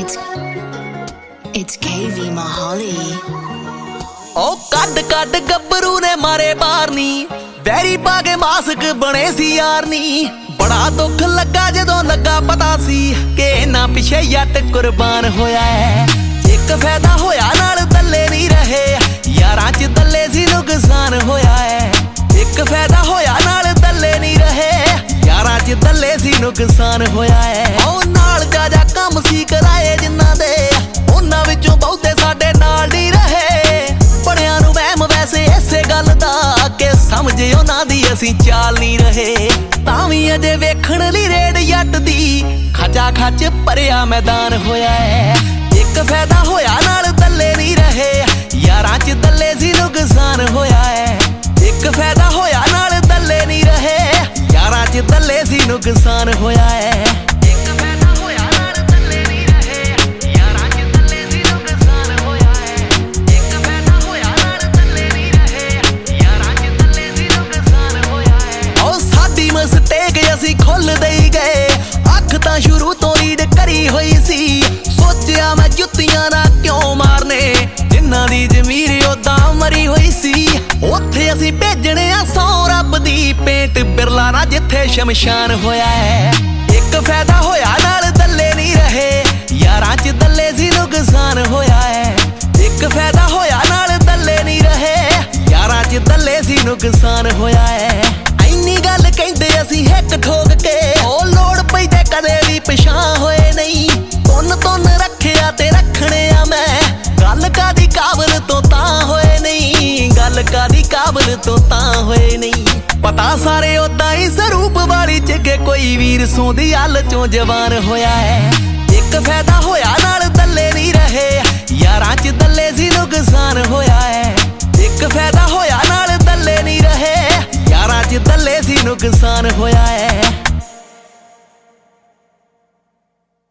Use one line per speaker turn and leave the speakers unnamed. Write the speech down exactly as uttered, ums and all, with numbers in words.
It's it's K V Mahali.
ओ कड कड गब्बरू ने मारे बारनी वैरी पाके मास्क बने सी यारनी बड़ा दुख लगा जदों लगा पता सी कि इन्हां पिछे जट कुर्बान होया है। एक फायदा होया नाल दल्ले नहीं रहे यारां च दल्ले सी नुकसान होया है। एक फायदा होया नाल दल्ले नहीं रहे यारां च दल्ले सी नुकसान होया है। ओ नाल जा जा कम सी कराए जिन्हां दे उन्हां विचों बहुते साडे नाल नहीं रहे। बड़ियां नूं वहम वैसे इसे गल दा कि समझे उन्हां दी असीं चाल नहीं रहे। तां वी अजे वेखण लई रेड जट दी खचा खच भरिया मैदान होया है। एक फायदा होया नाल दल्ले नहीं रहे यारां च दल्ले सी नुकसान होया है। एक फायदा होया नाल दल्ले नहीं रहे यारां च दल्ले सी नुकसान होया है। ਅਸੀਂ ਖੁੱਲ ਦੇਈ ਗਏ ਅੱਖ ਤਾਂ ਸ਼ੁਰੂ ਤੋਂ ਰੀਡ ਕਰੀ ਹੋਈ ਸੀ। ਸੋਚਿਆ ਮੈਂ ਜੁੱਤੀਆਂ ਨਾ ਕਿਉਂ ਮਾਰਨੇ ਜਿਨ੍ਹਾਂ ਦੀ ਜ਼ਮੀਰ ਉਦਾਂ ਮਰੀ ਹੋਈ ਸੀ। ਉੱਥੇ ਅਸੀਂ ਭੇਜਣੇ ਆ ਸੌ ਰੱਬ ਦੀ ਪੇਂਟ ਬਿਰਲਾ ਨਾ ਜਿੱਥੇ ਸ਼ਮਸ਼ਾਨ ਹੋਇਆ ਹੈ। ਇੱਕ ਫਾਇਦਾ ਹੋਇਆ ਨਾਲ ਦલ્ਲੇ ਨਹੀਂ ਰਹੇ ਯਾਰਾਂ 'ਚ ਦल्ले ਸੀ ਨੁਕਸਾਨ ਹੋਇਆ ਹੈ। ਇੱਕ ਫਾਇਦਾ ਹੋਇਆ ਨਾਲ ਦल्ले ਨਹੀਂ ਰਹੇ ਯਾਰਾਂ 'ਚ ਦल्ले ਸੀ ਨੁਕਸਾਨ ਹੋਇਆ ਹੈ। ਇੰਨੀ ਗੱਲ ਕਹਿੰਦੇ ਅਸੀਂ ਹਿੱਕ ਠੋਕ ਕੇ ਉਹ ਲੋੜ ਪਈ ਤੇ ਕਦੇ ਵੀ ਪਿਛਾਂ ਹੋਏ ਨਹੀਂ। ਤੁੰਨ ਤੁੰਨ ਰੱਖਿਆ ਤੇ ਰੱਖਣੇ ਆ ਮੈਂ ਗੱਲ ਕਾਦੀ ਕਾਬਲ ਤੋਂ ਤਾਂ ਹੋਏ ਨਹੀਂ। ਗੱਲ ਕਾਦੀ ਕਾਬਲ ਤੋਂ ਤਾਂ ਹੋਏ ਨਹੀਂ। ਪਤਾ ਸਾਰੇ ਉਦਾਂ ਹੀ ਸਰੂਪ ਵਾਲੀ ਚ ਕਿ ਕੋਈ ਵੀਰ ਸੌਂਦੀ ਹੱਲ ਚੋਂ ਜਵਾਨ ਹੋਇਆ ਹੈ। ਇੱਕ ਫਾਇਦਾ ਹੋਇਆ ਨਾਲ ਦल्ले ਨਹੀਂ ਰਹੇ ਯਾਰਾਂ ਚ ਦल्ले ਸੀ ਨੁਕਸਾਨ ਹੋਇਆ ਹੈ। ਇੱਕ ਫਾਇਦਾ ਹੋਇਆ ਨਾਲ ਦल्ले ਨਹੀਂ ਰਹੇ यारां च दल्ले सी नुकसान होया है।